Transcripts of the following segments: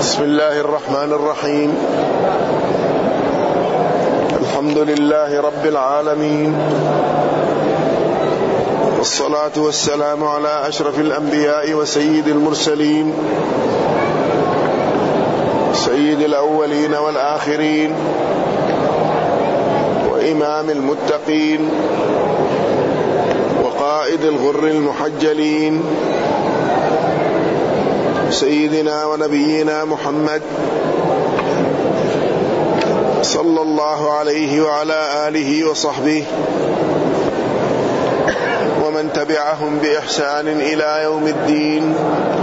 بسم الله الرحمن الرحيم. الحمد لله رب العالمين، والصلاة والسلام على أشرف الأنبياء وسيد المرسلين، سيد الأولين والآخرين، وإمام المتقين، وقائد الغر المحجلين، سيدنا ونبينا محمد صلى الله عليه وعلى آله وصحبه ومن تبعهم بإحسان إلى يوم الدين،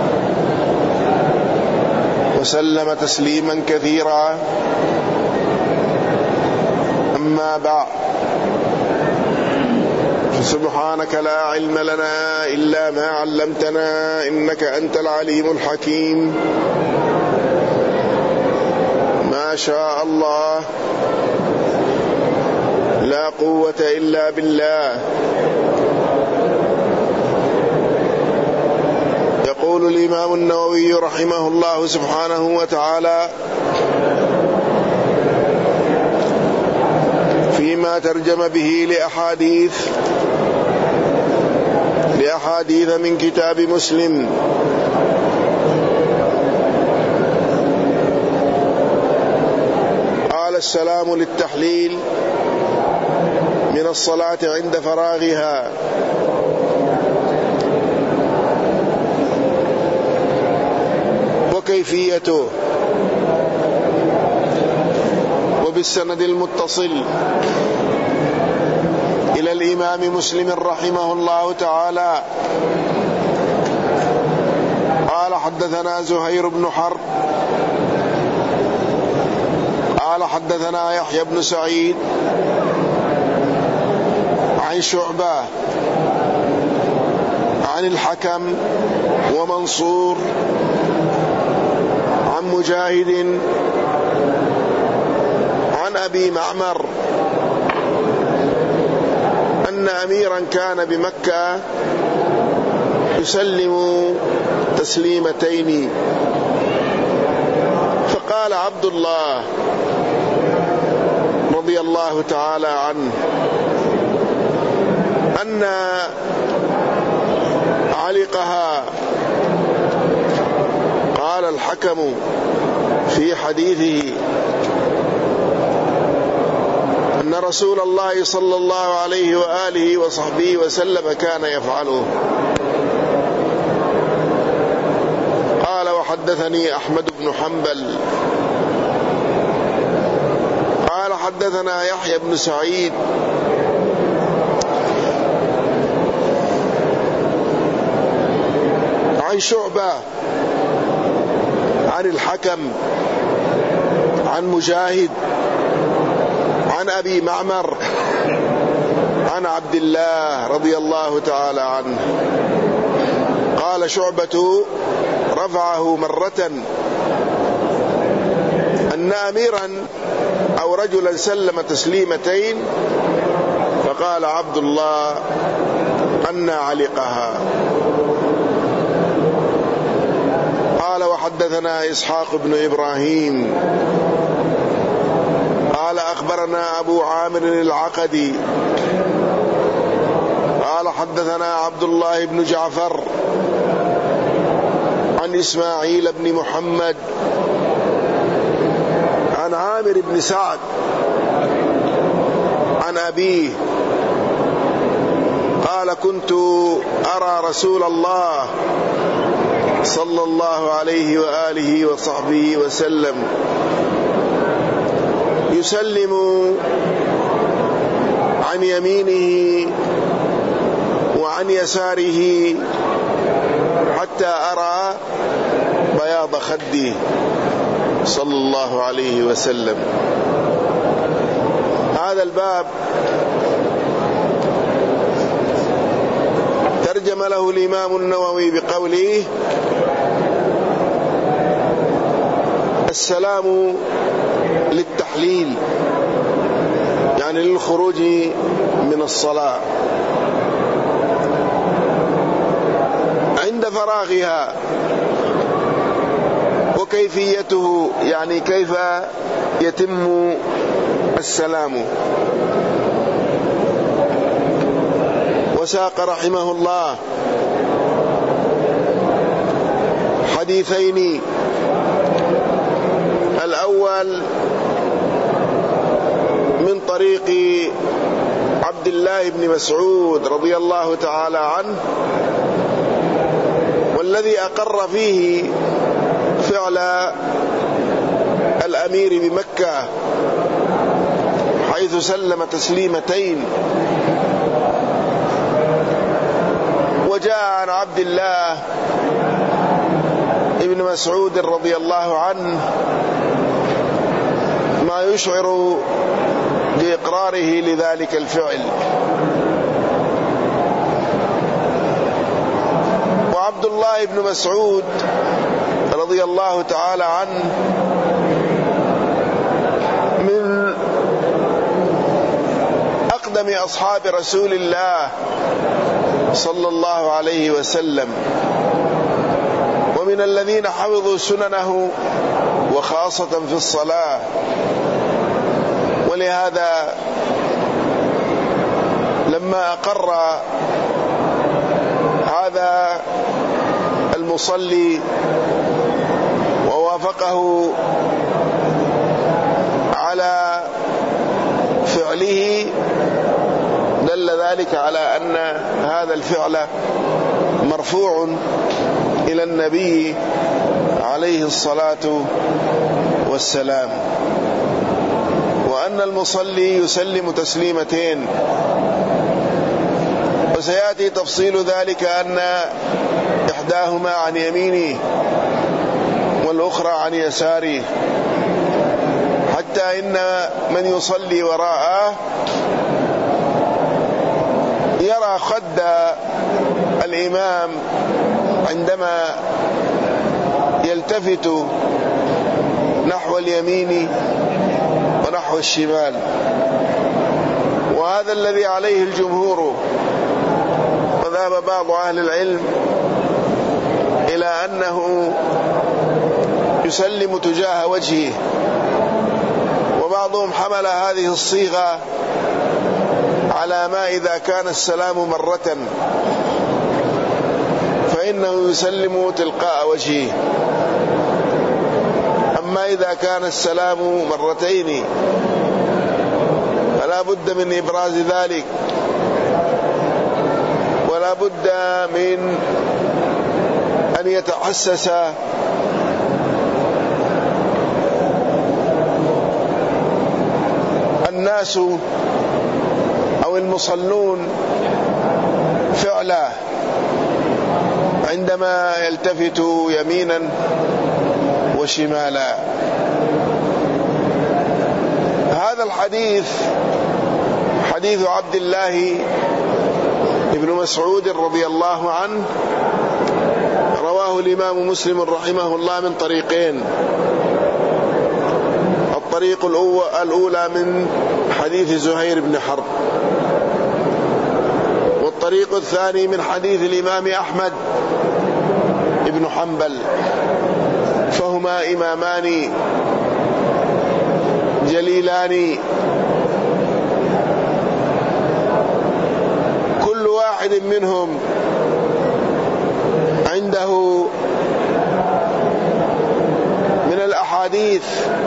وسلم تسليما كثيرا. أما بعد، سبحانك لا علم لنا إلا ما علمتنا إنك أنت العليم الحكيم. ما شاء الله لا قوة إلا بالله. يقول الإمام النووي رحمه الله سبحانه وتعالى فيما ترجم به لأحاديث من كتاب مسلم: قال: السلام للتحليل من الصلاة عند فراغها. وكيفيته. وبالسند المتصل إلى الإمام مسلم رحمه الله تعالى قال: حدثنا زهير بن حرب قال: حدثنا يحيى بن سعيد عن شعبة عن الحكم ومنصور عن مجاهد عن أبي معمر أن أميرا كان بمكة يسلم تسليمتين، فقال عبد الله رضي الله تعالى عنه أن علقها. قال الحكم في حديثه أن رسول الله صلى الله عليه وآله وصحبه وسلم كان يفعله. قال: وحدثني أحمد بن حنبل قال: حدثنا يحيى بن سعيد عن شعبة عن الحكم عن مجاهد عن أبي معمر عن عبد الله رضي الله تعالى عنه. قال شعبة: رفعه مرة أن أميرا أو رجلا سلم تسليمتين، فقال عبد الله: أن علقها. قال: وحدثنا إسحاق بن إبراهيم قال: أخبرنا أبو عامر العقدي قال: حدثنا عبد الله بن جعفر عن إسماعيل بن محمد عن عامر بن سعد عن أبيه قال: كنت أرى رسول الله صلى الله عليه وآله وصحبه وسلم يسلم عن يمينه وعن يساره حتى أرى بياض خده صلى الله عليه وسلم. هذا الباب ترجم له الإمام النووي بقوله: السلام للتحليل، يعني للخروج من الصلاة عند فراغها. وكيفيته يعني كيف يتم السلام. وساق رحمه الله حديثين، الأول من طريق عبد الله بن مسعود رضي الله تعالى عنه، والذي أقر فيه فعل الأمير بمكة حيث سلم تسليمتين. وجاء عن عبد الله ابن مسعود رضي الله عنه ما يشعر بإقراره لذلك الفعل. وعبد الله بن مسعود رضي الله تعالى عنه من أقدم أصحاب رسول الله صلى الله عليه وسلم، ومن الذين حفظوا سننه وخاصة في الصلاة. ولهذا لما أقر هذا المصلي ووافقه على فعله دل ذلك على أن هذا الفعل مرفوع إلى النبي عليه الصلاة والسلام، وأن المصلي يسلم تسليمتين. وسيأتي تفصيل ذلك أن إحداهما عن يمينه والأخرى عن يساره، حتى إن من يصلي وراءه يرى خد الإمام عندما يلتفت نحو اليمين ونحو الشمال. وهذا الذي عليه الجمهور، وذهب بعض أهل العلم إلى أنه يسلم تجاه وجهه، وبعضهم حمل هذه الصيغة على ما إذا كان السلام مرة فإنه يسلم تلقاء وجهه، أما إذا كان السلام مرتين فلا بد من إبراز ذلك، ولا بد من أن يتحسس الناس أو المصلون فعله عندما يلتفت يمينا وشمالا. هذا الحديث حديث عبد الله ابن مسعود رضي الله عنه رواه الإمام مسلم رحمه الله من طريقين. الطريق الأولى من حديث زهير بن حرب، والطريق الثاني من حديث الإمام أحمد بن حنبل، فهما إمامان جليلان، كل واحد منهم عنده من الأحاديث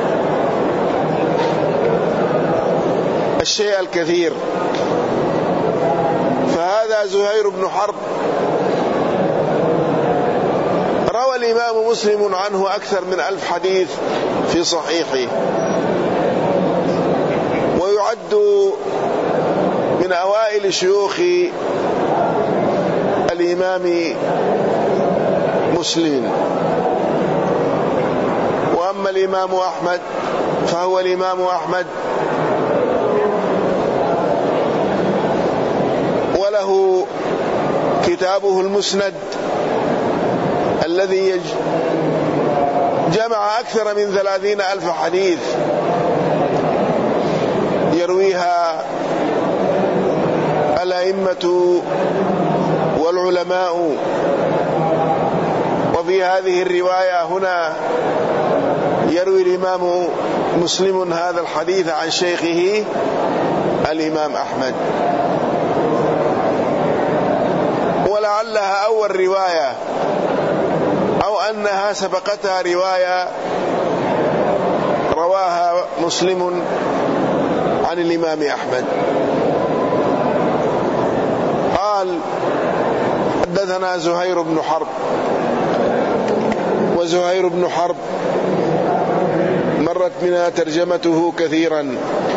الشيء الكثير. فهذا زهير بن حرب روى الإمام مسلم عنه أكثر من 1000 حديث في صحيحه، ويعد من أوائل شيوخ الإمام مسلم. وأما الإمام أحمد فهو الإمام أحمد وله كتابه المسند الذي جمع أكثر من 30,000 حديث يرويها الأئمة والعلماء. وفي وفي هذه الرواية هنا يروي الإمام مسلم هذا الحديث عن شيخه الإمام أحمد، ولعلها أول رواية أو أنها سبقتها رواية رواها مسلم عن الإمام أحمد. قال: حدثنا زهير بن حرب. وزهير بن حرب مرت منها ترجمته كثيرا،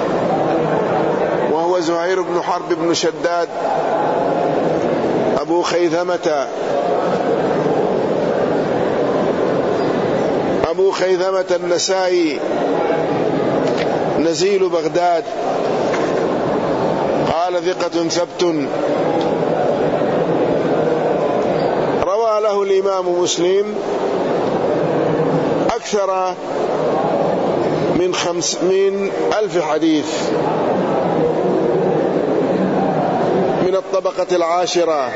وهو زهير بن حرب بن شداد أبو خيثمة النسائي نزيل بغداد. قال: ثقة ثبت. روى له الإمام مسلم أكثر من 1000 حديث من الطبقة العاشرة.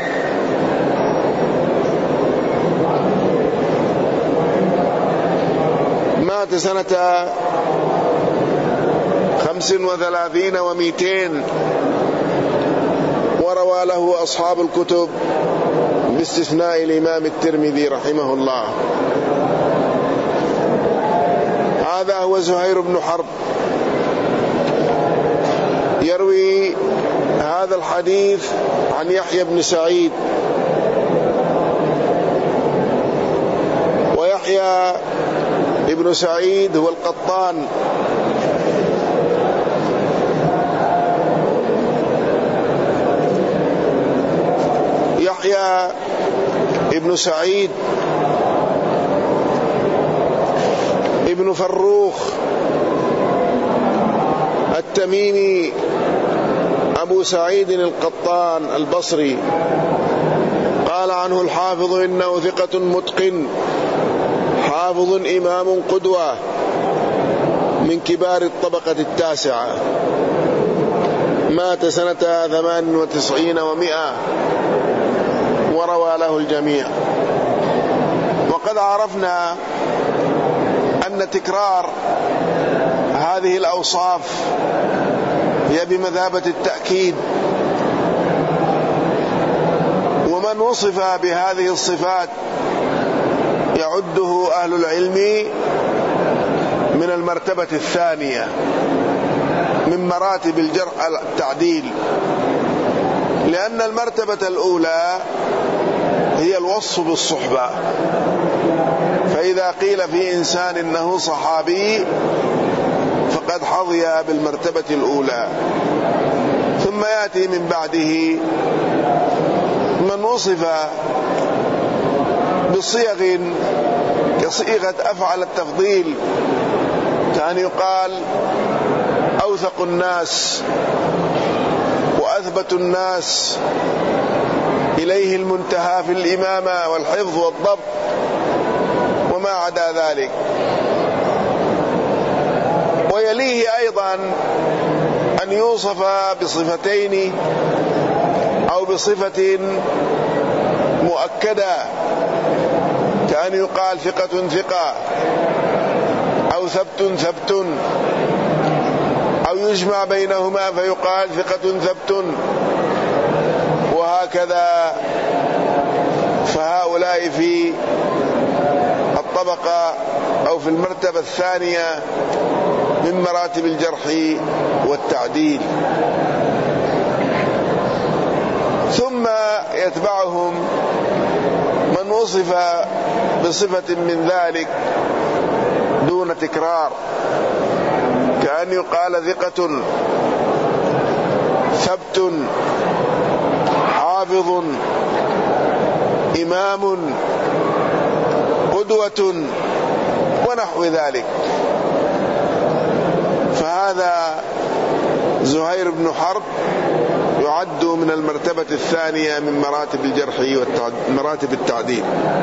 مات سنة 35 و200، وروى له أصحاب الكتب باستثناء الإمام الترمذي رحمه الله. هذا هو زهير بن حرب، يروي هذا الحديث عن يحيى بن سعيد، ويحيى ابن سعيد هو القطان، يحيى ابن سعيد ابن فروخ التميمي أبو سعيد القطان البصري. قال عنه الحافظ: إنه ثقة متقن حافظ إمام قدوة من كبار الطبقة التاسعة. مات سنة 98 و100، وروى له الجميع. وقد عرفنا أن تكرار هذه الأوصاف هي بمثابة التأكيد، ومن وصف بهذه الصفات يعده أهل العلم من المرتبة الثانية من مراتب الجرح التعديل، لأن المرتبة الأولى هي الوصف بالصحبة، فإذا قيل في إنسان إنه صحابي فقد حظي بالمرتبة الأولى. ثم يأتي من بعده من وصف بصيغ كصيغة أفعل التفضيل، كان يقال أوثق الناس وأثبت الناس، إليه المنتهى في الإمامة والحفظ والضبط وما عدا ذلك. ويليه أيضا أن يوصف بصفتين أو بصفة مؤكدة، كأن يقال ثقة ثقة أو ثبت ثبت، أو يجمع بينهما فيقال ثقة ثبت، وهكذا. فهؤلاء في الطبقة أو في المرتبة الثانية من مراتب الجرح والتعديل. ثم يتبعهم من وصف بصفة من ذلك دون تكرار، كأن يقال ثقة ثبت حافظ إمام قدوة ونحو ذلك. فهذا زهير بن حرب يعد من المرتبة الثانية من مراتب الجرح ومراتب التعديل.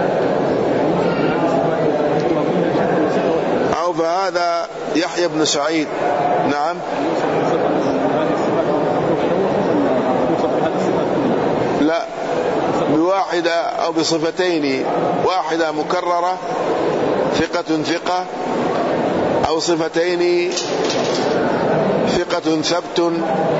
أو فهذا يحيى بن سعيد. نعم. لا، واحدة أو بصفتين، واحدة مكررة ثقة ثقة، أو صفتين ثقة ثبت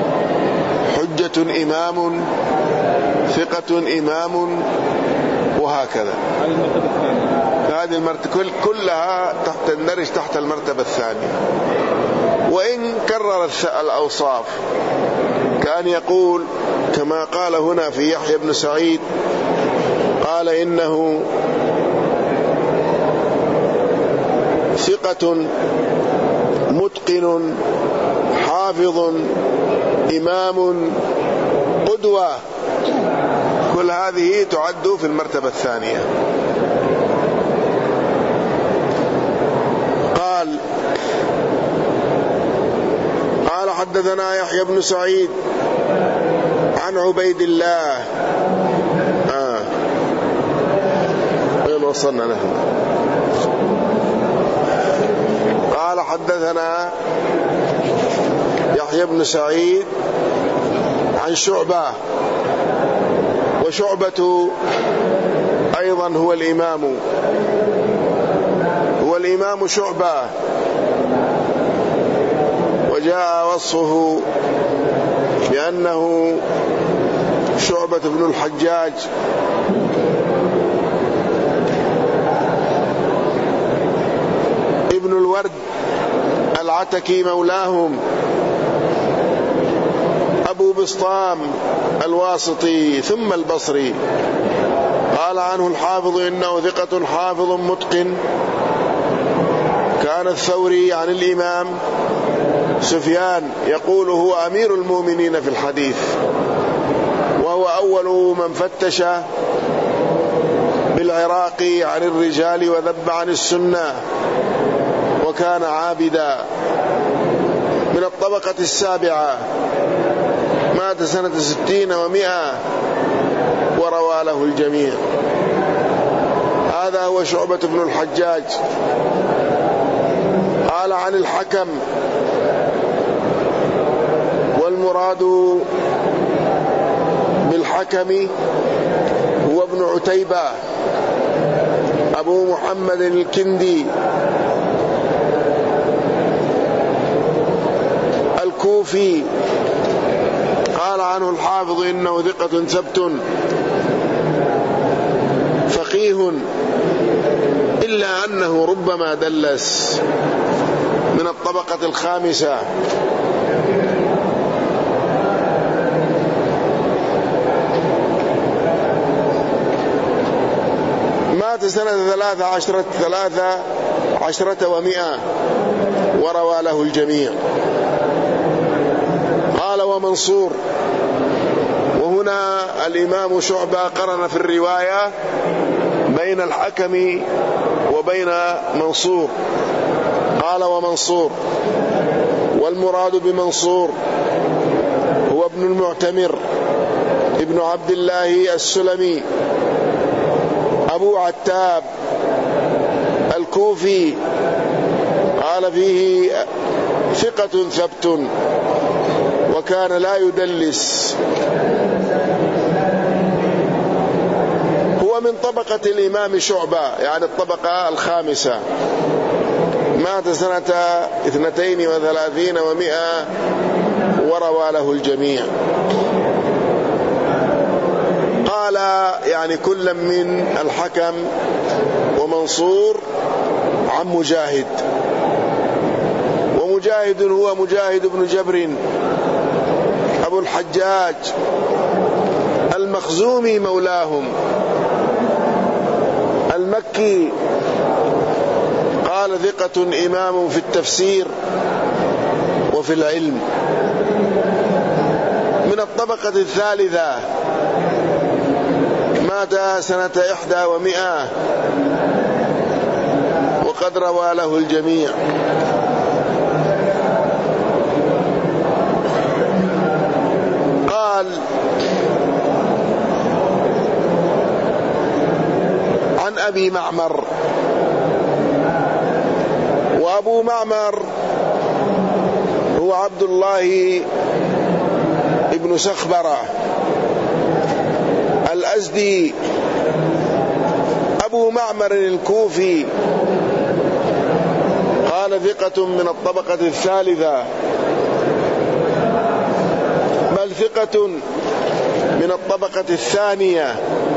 حجة إمام ثقة إمام، وهكذا. هذه المرتبة كلها تندرج تحت المرتبة الثانية. وإن كرر الأوصاف كان يقول كما قال هنا في يحيى بن سعيد، قال إنه ثقة متقن حافظ إمام قدوة، كل هذه تعد في المرتبة الثانية. قال حدثنا يحيى بن سعيد عن عبيد الله وين وصلنا نحن؟ قال حدثنا يحيى بن سعيد عن شعبة، وشعبة أيضا هو الإمام شعبة، وجاء وصفه بأنه شعبة بن الحجاج ابن الورد العتكي مولاهم، أبو بسطام الواسطي ثم البصري. قال عنه الحافظ إنه ثقة حافظ متقن. كان الثوري عن الإمام سفيان يقول هو أمير المؤمنين في الحديث، وهو أول من فتش بالعراق عن الرجال وذب عن السنة، وكان عابدا من الطبقة السابعة، مات سنة 60 و100 وروى له الجميع. هذا هو شعبة بن الحجاج. قال عن الحكم، والمراد بالحكم هو ابن عتيبة أبو محمد الكندي الكوفي. قال عنه الحافظ إنه ثقة ثبت فقيه، إلا أنه ربما دلس، من الطبقة الخامسة. مات سنة 13 و100 وروى له الجميع. قال ومنصور، وهنا الإمام شعبة قرن في الرواية بين الحكم وبين منصور. قال ومنصور، والمراد بمنصور هو ابن المعتمر ابن عبد الله السلمي أبو عتاب الكوفي. قال فيه ثقة ثبت، وكان لا يدلس. هو من طبقة الإمام شعبة، يعني الطبقة الخامسة، مات سنة 32 و100 وروى له الجميع. قال يعني كل من الحكم ومنصور عن مجاهد، ومجاهد هو مجاهد بن جبر أبو الحجاج المخزومي مولاهم المكي. قال ثقة إمام في التفسير وفي العلم، من الطبقة الثالثة، مات سنة 1 و100 وقد روى له الجميع. قال عن أبي معمر، وأبو معمر هو عبد الله ابن سخبرة الأزدي أبو معمر الكوفي قال ثقة من الطبقة الثالثة، بل ثقة من الطبقة الثانية.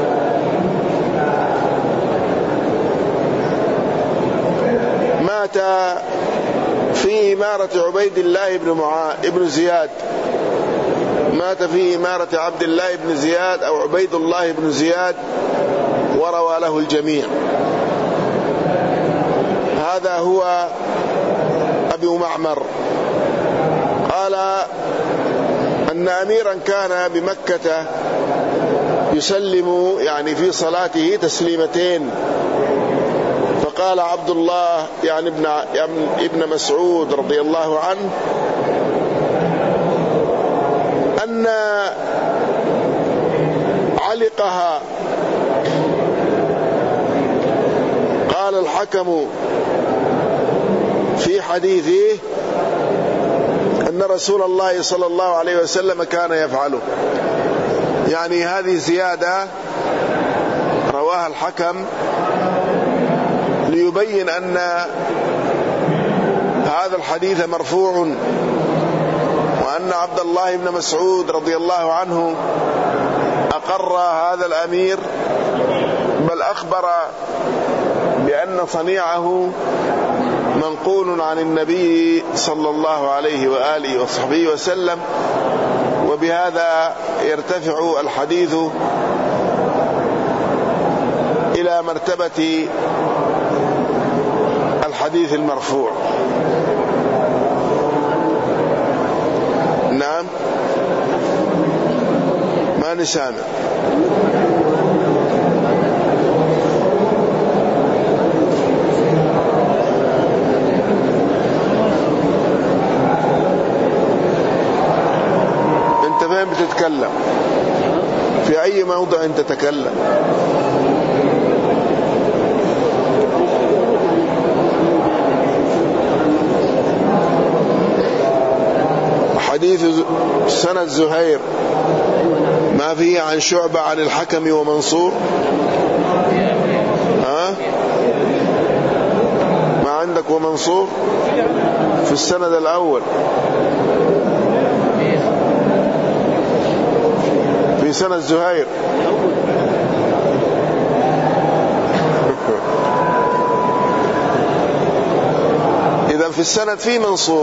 مات في إمارة عبيد الله بن زياد، مات في إمارة عبد الله بن زياد أو عبيد الله بن زياد، وروى له الجميع. هذا هو أبو معمر. قال أن أميرا كان بمكة يسلم يعني في صلاته تسليمتين، فقال عبد الله يعني ابن مسعود رضي الله عنه أن علقها. قال الحكم في حديثه أن رسول الله صلى الله عليه وسلم كان يفعله، يعني هذه زيادة رواها الحكم ليبين أن هذا الحديث مرفوع، وأن عبد الله بن مسعود رضي الله عنه أقر هذا الأمير، بل أخبر بأن صنيعه منقول عن النبي صلى الله عليه وآله وصحبه وسلم، وبهذا يرتفع الحديث إلى مرتبة الحديث المرفوع. نعم، ما نسامع. انت فين بتتكلم؟ في اي موضع انت تتكلم؟ حديث سند زهير ما فيه عن شعبة عن الحكم ومنصور؟ ما عندك ومنصور في السند الأول؟ في سند زهير إذا في السند في منصور،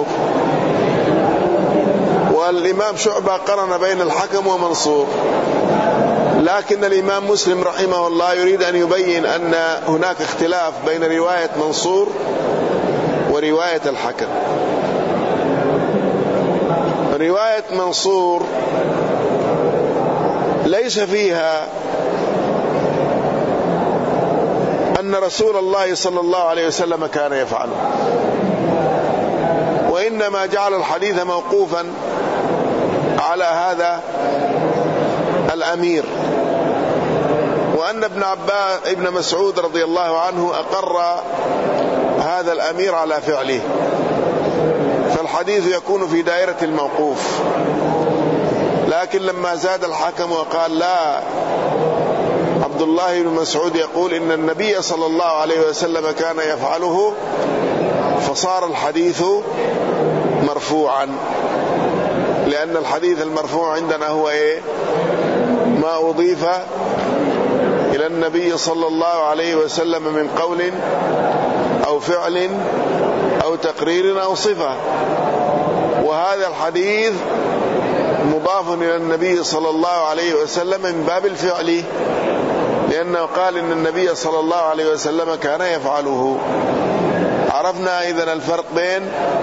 والإمام شعبة قرن بين الحكم ومنصور، لكن الإمام مسلم رحمه الله يريد أن يبين أن هناك اختلاف بين رواية منصور ورواية الحكم. رواية منصور ليس فيها أن رسول الله صلى الله عليه وسلم كان يفعله، وإنما جعل الحديث موقوفا على هذا الأمير، وأن ابن مسعود رضي الله عنه أقر هذا الأمير على فعله، فالحديث يكون في دائرة الموقوف. لكن لما زاد الحكم وقال لا، عبد الله بن مسعود يقول إن النبي صلى الله عليه وسلم كان يفعله، فصار الحديث مرفوعا، لأن الحديث المرفوع عندنا هو ما أضيف إلى النبي صلى الله عليه وسلم من قول أو فعل أو تقرير أو صفة، وهذا الحديث مضاف إلى النبي صلى الله عليه وسلم من باب الفعل، لأنه قال إن النبي صلى الله عليه وسلم كان يفعله. عرفنا إذن الفرق بين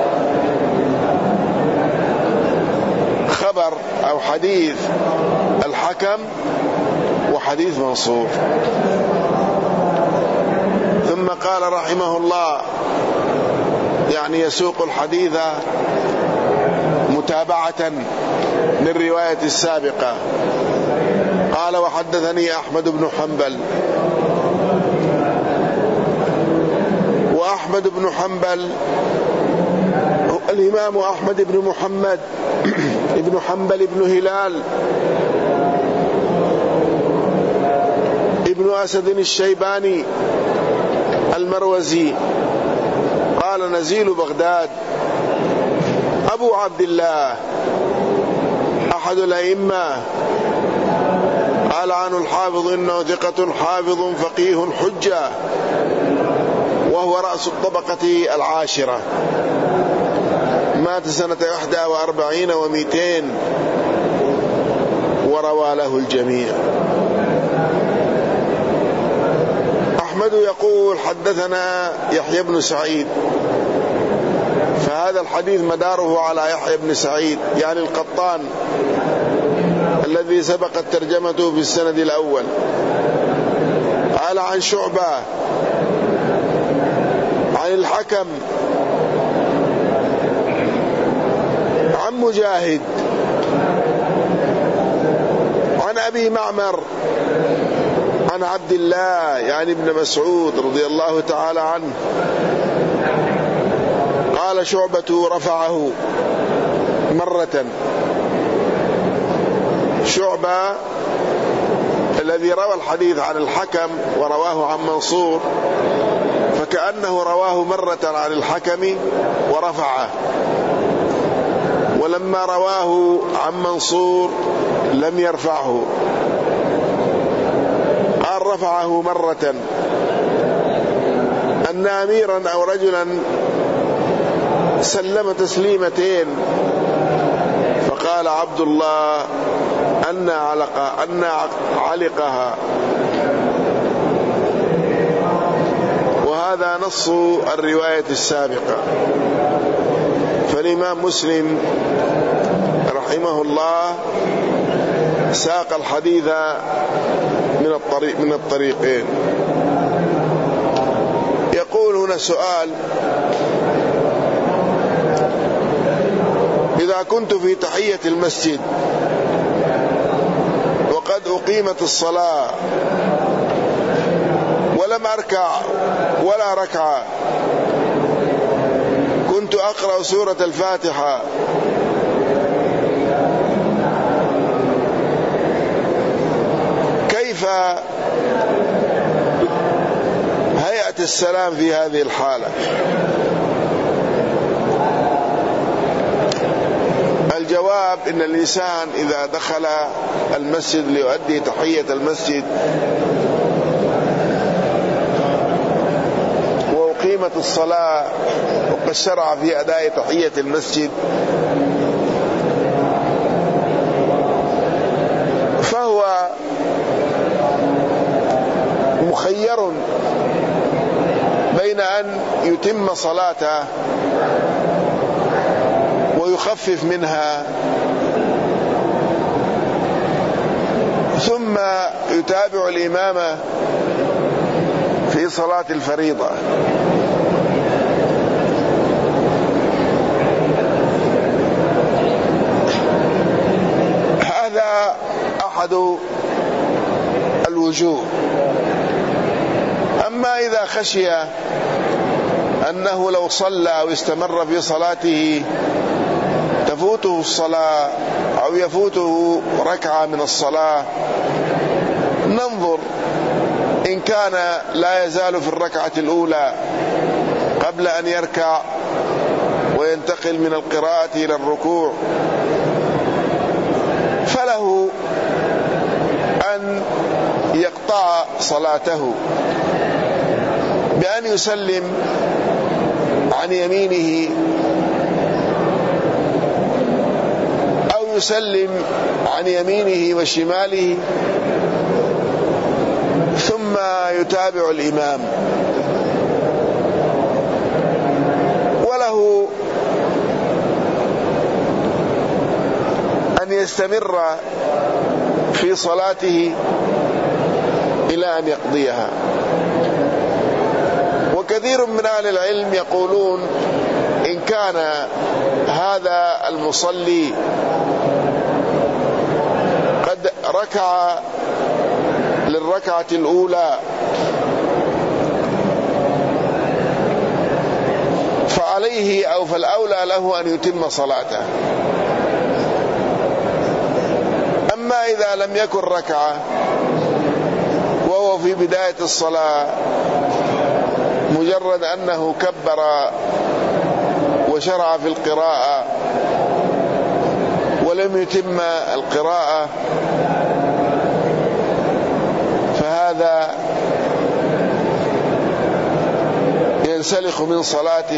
خبر أو حديث الحكم وحديث منصور. ثم قال رحمه الله يعني يسوق الحديث متابعة للرواية السابقة. قال وحدثني أحمد بن حنبل. وأحمد بن حنبل الإمام أحمد بن محمد ابن حنبل ابن هلال ابن ابن أسد الشيباني المروزي قال نزيل بغداد أبو عبد الله أحد الأئمة، قال عنه الحافظ إنه ثقة حافظ فقيه حجة، وهو رأس الطبقة العاشرة، مات سنة 41 و200، وروى له الجميع. أحمد يقول حدثنا يحيى بن سعيد، فهذا الحديث مداره على يحيى بن سعيد يعني القطان الذي سبقت ترجمته في السند الأول. قال عن شعبة عن الحكم عن مجاهد عن أبي معمر عن عبد الله يعني ابن مسعود رضي الله تعالى عنه قال شعبة رفعه مرة. شعبة الذي روى الحديث عن الحكم ورواه عن منصور، فكأنه رواه مرة عن الحكم ورفعه، ولما رواه عن منصور لم يرفعه، قال رفعه مرة أن أميرا أو رجلا سلم تسليمتين، فقال عبد الله أن علقها. وهذا نص الرواية السابقة. فالإمام مسلم رحمه الله ساق الحديث من الطريقين. يقول هنا سؤال: إذا كنت في تحية المسجد وقد أقيمت الصلاة ولم أركع ولا ركعة، كنت أقرأ سورة الفاتحة، كيف هيئة السلام في هذه الحالة؟ الجواب: إن الإنسان إذا دخل المسجد ليؤدي تحية المسجد وأقيمت الصلاة وقد شرع في أداء تحية المسجد، فهو مخير بين أن يتم صلاته ويخفف منها ثم يتابع الإمام في صلاة الفريضة. هذا أحد الوجوه. أما إذا خشي أنه لو صلى أو استمر في صلاته تفوته الصلاة أو يفوته ركعة من الصلاة، ننظر إن كان لا يزال في الركعة الأولى قبل أن يركع وينتقل من القراءة إلى الركوع، فله أن يقطع صلاته بأن يسلم عن يمينه أو يسلم عن يمينه وشماله ثم يتابع الإمام، وله أن يستمر في صلاته إلى أن يقضيها. وكثير من أهل العلم يقولون إن كان هذا المصلي قد ركع للركعة الأولى فعليه أو فالأولى له أن يتم صلاته. أما إذا لم يكن ركعة وهو وهو في بداية الصلاة مجرد أنه كبر وشرع في القراءة ولم يتم القراءة، فهذا ينسلخ من صلاته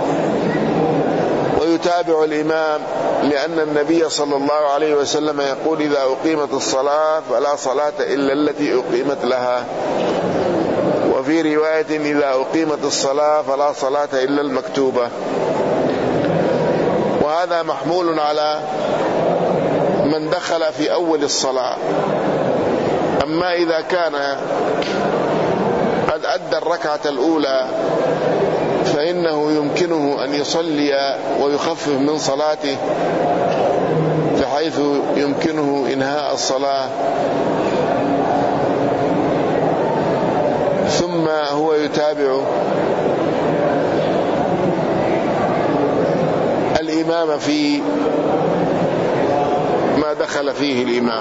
ويتابع الإمام، لأن النبي صلى الله عليه وسلم يقول: إذا أقيمت الصلاة فلا صلاة إلا التي أقيمت لها. وفي رواية: إذا أقيمت الصلاة فلا صلاة إلا المكتوبة. وهذا محمول على من دخل في أول الصلاة. أما إذا كان قد أدى الركعة الأولى فإنه يمكنه أن يصلي ويخفف من صلاته بحيث يمكنه إنهاء الصلاة، ثم هو يتابع الإمام في ما دخل فيه الإمام.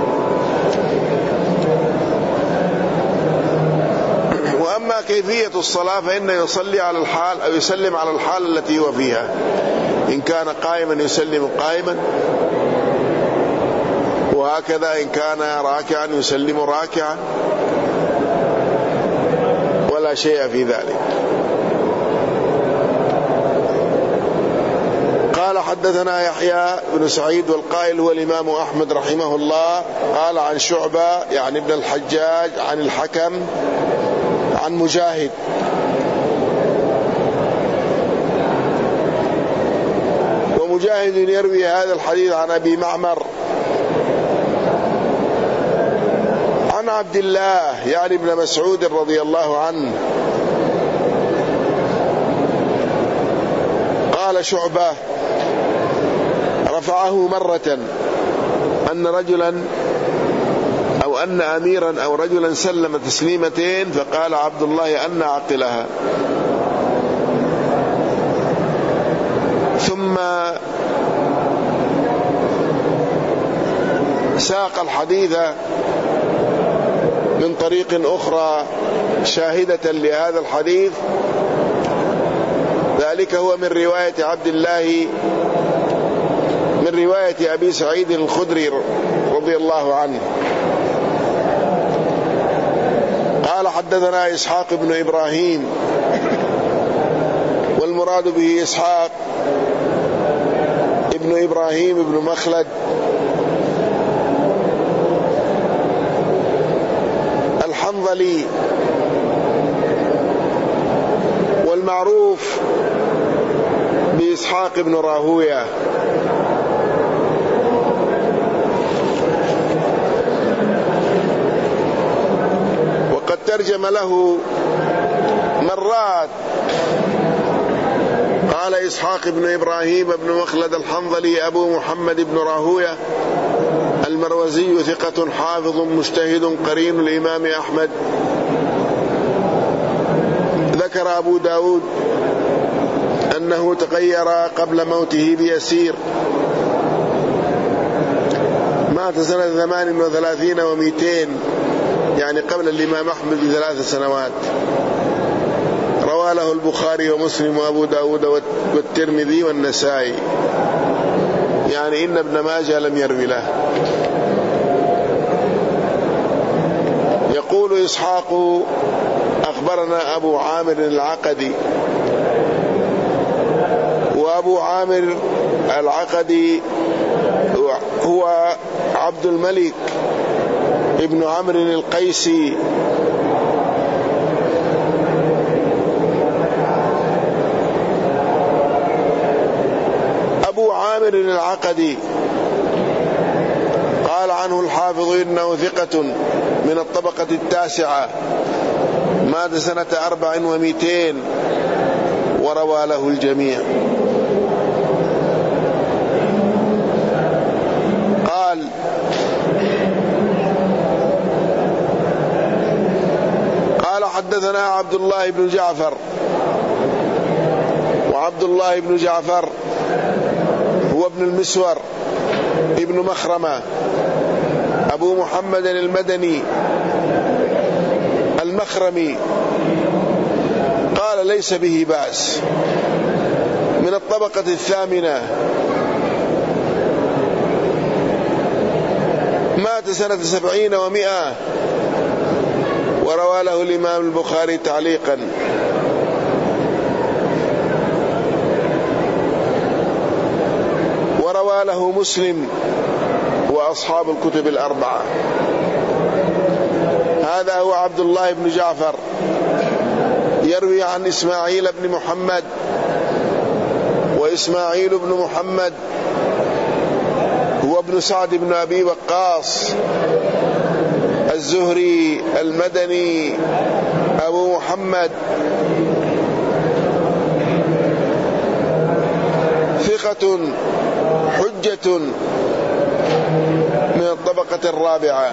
وأما كيفية الصلاة فإنه يصلي على الحال أو يسلم على الحال التي هو فيها. إن كان قائما يسلم قائما، وهكذا إن كان راكعا يسلم راكعا، ولا شيء في ذلك. قال: حدثنا يحيى بن سعيد، والقائل هو الإمام أحمد رحمه الله، قال عن شعبة يعني ابن الحجاج عن الحكم عن مجاهد ومجاهد يروي هذا الحديث عن أبي معمر عن عبد الله يعني ابن مسعود رضي الله عنه. قال شعبة: رفعه مرة أن رجلا أو أن أميرا أو رجلا سلم تسليمتين، فقال عبد الله: أن عقلها. ثم ساق الحديث من طريق أخرى شاهدة لهذا الحديث، ذلك هو من رواية عبد الله من رواية أبي سعيد الخدري رضي الله عنه. قال: حدثنا إسحاق بن إبراهيم، والمراد به إسحاق ابن إبراهيم ابن مخلد الحنظلي، والمعروف بإسحاق بن راهوية. وقد ترجم له مرات. قال: إسحاق بن إبراهيم بن مخلد الحنظلي أبو محمد بن راهوية المروزي، ثقة حافظ مجتهد قرين الإمام أحمد. ذكر أبو داود أنه تغير قبل موته بيسير، مات سنة 38 و200، يعني قبل الإمام أحمد ب3 سنوات. روى له البخاري ومسلم وأبو داود والترمذي والنسائي، يعني إن ابن ماجه لم يروي له. يقول إسحاق: أخبرنا أبو عامر العقدي. وأبو عامر العقدي هو عبد الملك ابن عمرو القيسي، أبو عامر العقدي. قال عنه الحافظ إنه ثقة من الطبقة 9، مات سنة 400 وروى له الجميع. قال: حدثنا عبد الله بن جعفر، وعبد الله بن جعفر هو ابن المسور ابن مخرمة أبو محمد المدني المخرمي قال ليس به بأس، من الطبقة الثامنة، مات سنة 70 و100، وروى له الإمام البخاري تعليقا. وروى له مسلم وأصحاب الكتب الأربعة. هذا هو عبد الله بن جعفر، يروي عن إسماعيل بن محمد، وإسماعيل بن محمد هو ابن سعد بن أبي وقاص الزهري المدني أبو محمد، ثقة حجة من الطبقة الرابعة.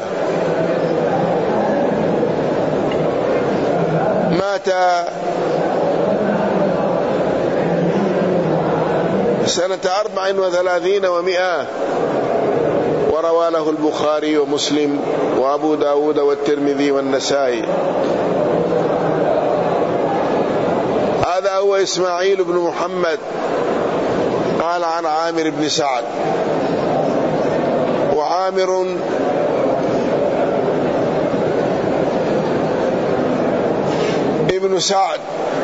مات سنة 34 و100، وروى له البخاري ومسلم وأبو داود والترمذي والنسائي. هذا هو إسماعيل بن محمد، قال عن عامر بن سعد، وعامر ابن سعد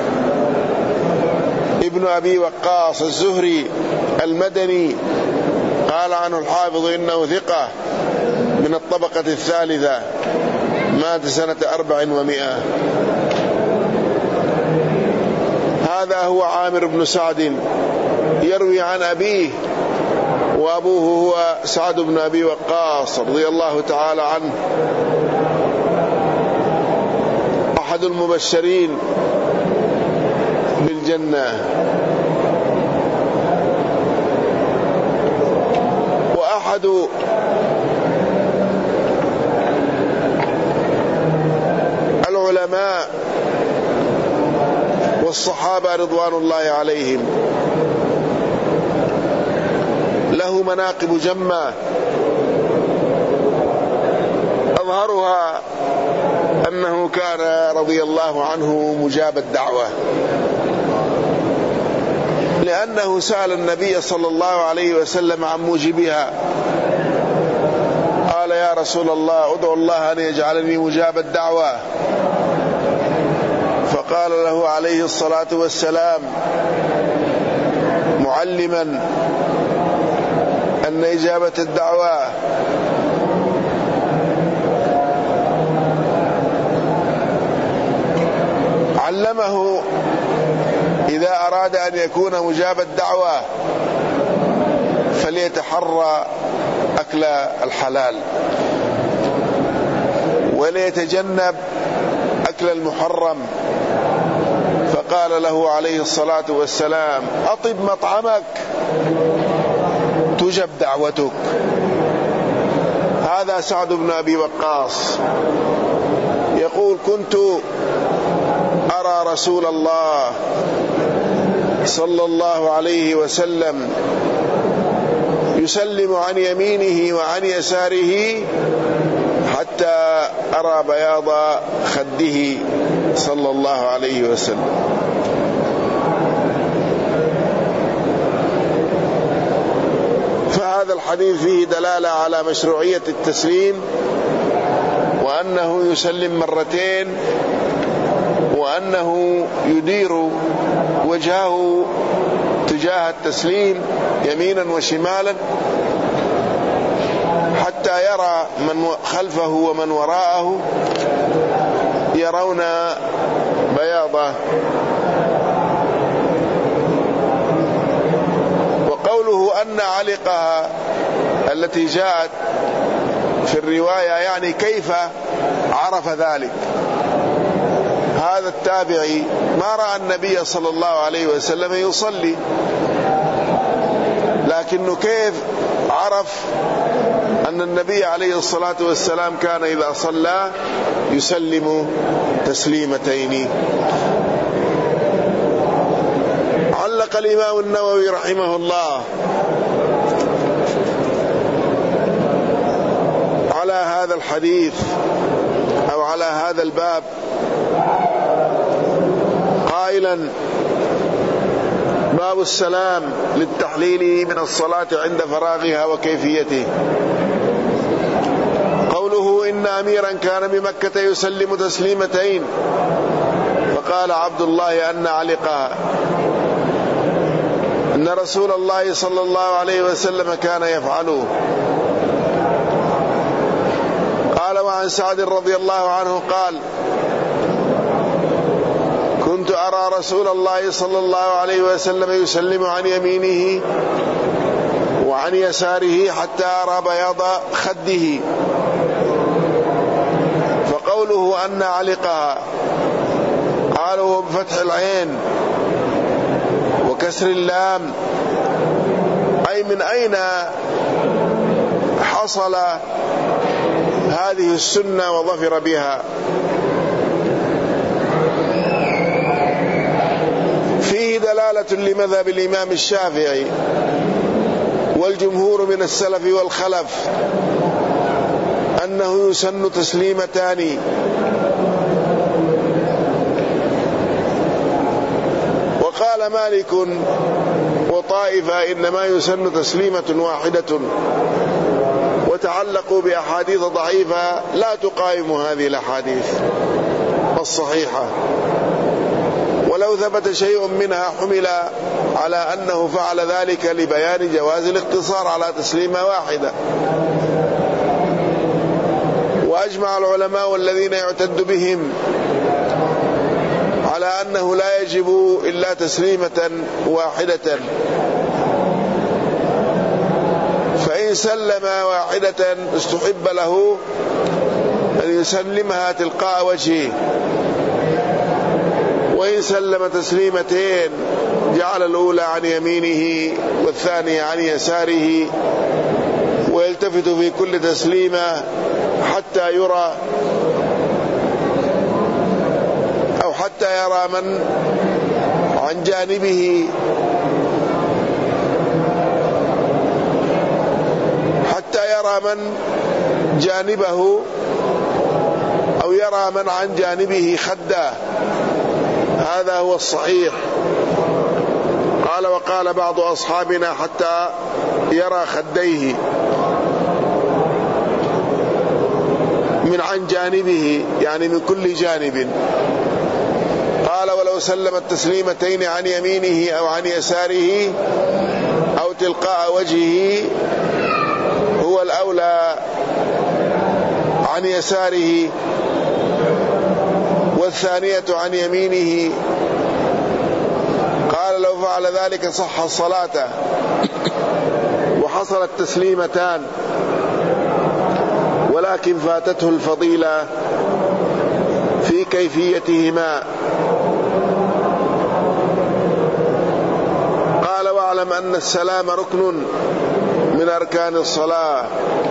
ابن أبي وقاص الزهري المدني، قال عنه الحافظ إنه ثقة من الطبقة الثالثة، مات سنة 4 و100. هذا هو عامر بن سعد، يروي عن أبيه، وأبوه هو سعد بن أبي وقاص رضي الله تعالى عنه، أحد المبشرين بالجنة، وأحد العلماء والصحابة رضوان الله عليهم، له مناقب جمة، أظهرها أنه كان رضي الله عنه مجاب الدعوة، لأنه سأل النبي صلى الله عليه وسلم عن موجبها، قال يا رسول الله ادعو الله أن يجعلني مجاب الدعوة، فقال له عليه الصلاة والسلام معلما أن إجابة الدعوة علمه إذا أراد أن يكون مجاب الدعوة فليتحرى أكل الحلال، وليتجنب أكل المحرم. فقال له عليه الصلاة والسلام أطب مطعمك تجب دعوتك. هذا سعد بن أبي وقاص يقول كنت أرى رسول الله صلى الله عليه وسلم يسلم عن يمينه وعن يساره حتى أرى بياض خده صلى الله عليه وسلم. فهذا الحديث فيه دلالة على مشروعية التسليم، وأنه يسلم مرتين، وأنه يدير وجهه تجاه التسليم يمينا وشمالا حتى يرى من خلفه ومن وراءه يرون بياضه. وقوله أن علقها التي جاءت في الرواية يعني كيف عرف ذلك؟ هذا التابعي ما رأى النبي صلى الله عليه وسلم يصلي، لكنه كيف عرف أن النبي عليه الصلاة والسلام كان إذا صلى يسلم تسليمتين؟ علق الإمام النووي رحمه الله على هذا الحديث أو على هذا الباب قائلا: باب السلام للتحليل من الصلاة عند فراغها وكيفيته. قوله: إن أميرا كان بمكة يسلم تسليمتين، فقال عبد الله أن علقها أن رسول الله صلى الله عليه وسلم كان يفعله. قال: وعن سعد رضي الله عنه قال: كنت أرى رسول الله صلى الله عليه وسلم يسلم عن يمينه وعن يساره حتى أرى بياض خده. فقوله أن علقها قالوا بفتح العين وكسر اللام، أي من أين حصل هذه السنة وظفر بها؟ فيه دلالة لمذهب الإمام الشافعي والجمهور من السلف والخلف أنه يسن تسليمتان، وقال مالك وطائفة إنما يسن تسليمة واحدة، وتعلقوا بأحاديث ضعيفة لا تقاوم هذه الأحاديث الصحيحة، ولو ثبت شيء منها حمل على أنه فعل ذلك لبيان جواز الاقتصار على تسليمة واحدة. وأجمع العلماء والذين يعتد بهم على أنه لا يجب إلا تسليمة واحدة، فإن سلم واحدة استحب له أن يسلمها تلقاء وجهه، وإن سلم تسليمتين جعل الأولى عن يمينه والثانية عن يساره، ويلتفت في كل تسليمة حتى يرى أو حتى يرى من عن جانبه، حتى يرى من جانبه أو يرى من عن جانبه خده. هذا هو الصحيح. قال: وقال بعض أصحابنا حتى يرى خديه من عن جانبه، يعني من كل جانب. قال: ولو سلم التسليمتين عن يمينه أو عن يساره أو تلقاء وجهه هو الأولى عن يساره، والثانية عن يمينه. قال: لو فعل ذلك صح الصلاة وحصلت تسليمتان، ولكن فاتته الفضيلة في كيفيتهما. قال: واعلم أن السلام ركن من أركان الصلاة،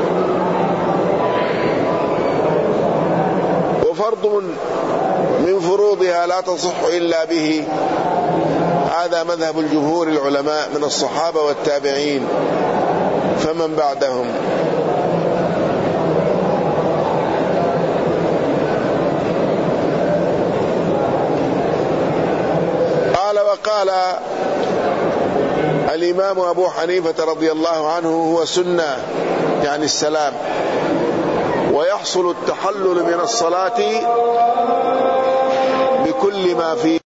وفرض من فروضها لا تصح إلا به. هذا مذهب الجمهور العلماء من الصحابة والتابعين فمن بعدهم. وقال الإمام أبو حنيفة رضي الله عنه: هو سنة، يعني السلام، ويحصل التحلل من الصلاة بكل ما فيه.